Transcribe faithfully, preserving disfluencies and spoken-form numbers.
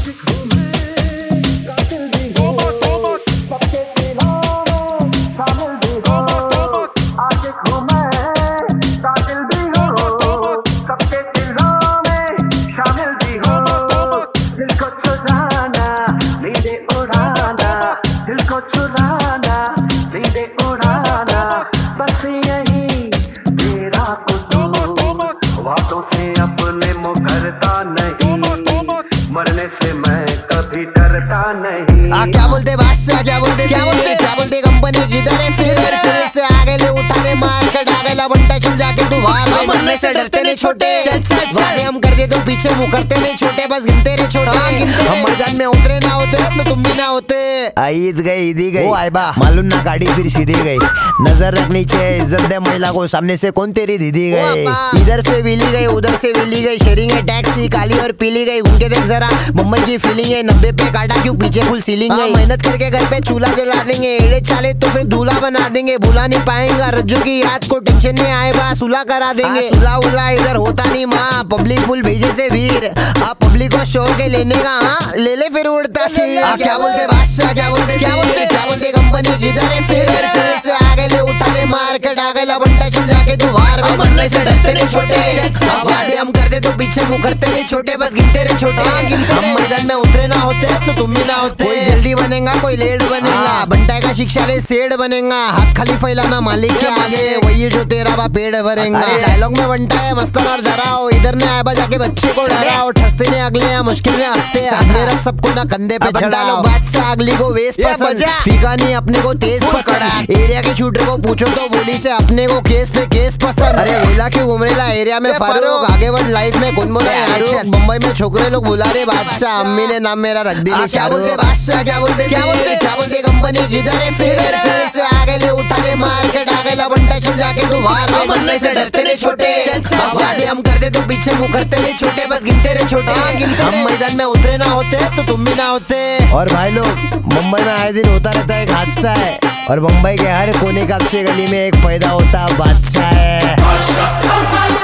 बातों से अपने मुकरता नहीं, मरने से मैं कभी डरता नहीं। आ, क्या बोलते बादशाह, क्या बोलते क्या बोलते क्या बोलते कंपनी किधर है फिर फिर से आगे ले उठाने मार कर डागे ला बंटा चल जाके तू बाहर में मरने से डरते नहीं छोटे, वादे हम करते तो पीछे मुकरते नहीं छोटे, बस गिनते रहे छोटे। हम मैदान में उतरे ना होते तो तुम भी ना होते। ईद गई ईदी गई वो आइबा मालूम ना गाड़ी फिर सीधी गई, नजर रखनी चाहिए इज्जत दे महिला को, सामने से कौन तेरी दीदी गई, इधर से विली गई उधर से विली गई, शेयरिंग है टैक्सी काली और पीली गई, उनके देख जरा मुंबई की फीलिंग है, नब्बे पे काटा क्यों पीछे फुल सीलिंग है, मेहनत करके घर पे चूल्हा जला देंगे, एड़े चाले तो फिर दूल्हा बना देंगे, भुला नहीं पाएंगा रज्जू की याद को, टेंशन में आए बा सुला करा देंगे, सुला उला इधर होता नहीं माँ, पब्लिक फुल भेजे से वीर, आप पब्लिक को शौक है लेने का, हाँ ले ले फिर उड़ता फिर। क्या बोलते बादशाह, क्या बोलते क्या बोलते क्या बोलते कंपनी किधर है फिर फिर से आगे ले उठाने मार के डागे ला बंटा चल जाके तू बाहर में मरने से डरते नहीं छोटे, वादे हम करते तो पीछे मुकरते नहीं छोटे, बस गिनते रहे छोटे। हम मैदान में उतरे ना होते तो तुम भी ना होते, कोई जल्दी बनेगा कोई लेट बनेगा, बंटा का शिक्षा ले सेठ बनेगा, हाथ खाली फैलाना मालिक के आगे, वही जो तेरा बा पेड़ भरेगा, डायलॉग में बनता है मस्तन और डराओ, इधर ने आया जाके बच्चे को डराओ, ठसते ने अगले यहाँ मुश्किल में हंसते, अपने रख सबको ना कंधे पे चढ़ाओ, बादशाह अगली को वेस्ट पसंद, फीका नहीं अपने को तेज पसंद, एरिया के शूटर को पूछो तो बोली से अपने को केस पे केस पसंद, अरे वेला क्यों घूमरेला एरिया में फारूक, आगे बढ़ लाइफ में कौन बोले यार, मुंबई में छोकरे लोग बुला रहे बादशाह, अम्मी ने नाम मेरा रख दिया। क्या बोलते बादशाह, क्या बोलते क्या बोलते क्या बोलते कंपनी किधर है फिर फिर से आगे ले उठाने मार के डागे ला बंटा चल जाके तू बाहर में मरने से डरते नहीं छोटे, वादे हम करते तो पीछे मुकरते नहीं छोटे, बस गिनते रहे छोटे। हम मैदान में उतरे ना होते तो तुम भी ना होते। और भाई लोग मुंबई में आए दिन होता रहता है एक हादसा है, और मुंबई के हर कोने का अच्छे गली में एक पैदा होता बादशाह है।